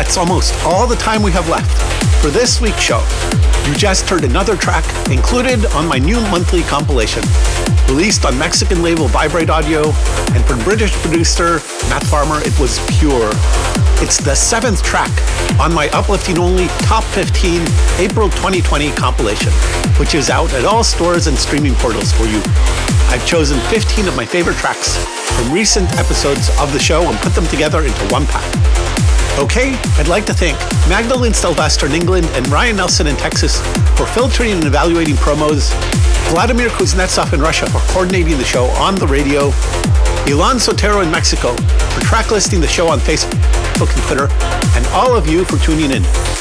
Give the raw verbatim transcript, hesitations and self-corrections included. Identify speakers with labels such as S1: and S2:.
S1: that's almost all the time we have left for this week's show. You just heard another track included on my new monthly compilation, released on Mexican label Vibrate Audio, and from British producer Matt Farmer, it was Pure. It's the seventh track on my Uplifting Only Top fifteen April twenty twenty compilation, which is out at all stores and streaming portals for you. I've chosen fifteen of my favorite tracks from recent episodes of the show and put them together into one pack. Okay, I'd like to thank Magdalene Sylvester in England and Ryan Nelson in Texas for filtering and evaluating promos, Vladimir Kuznetsov in Russia for coordinating the show on the radio, Ilan Sotero in Mexico for track listing the show on Facebook and Twitter, and all of you for tuning in.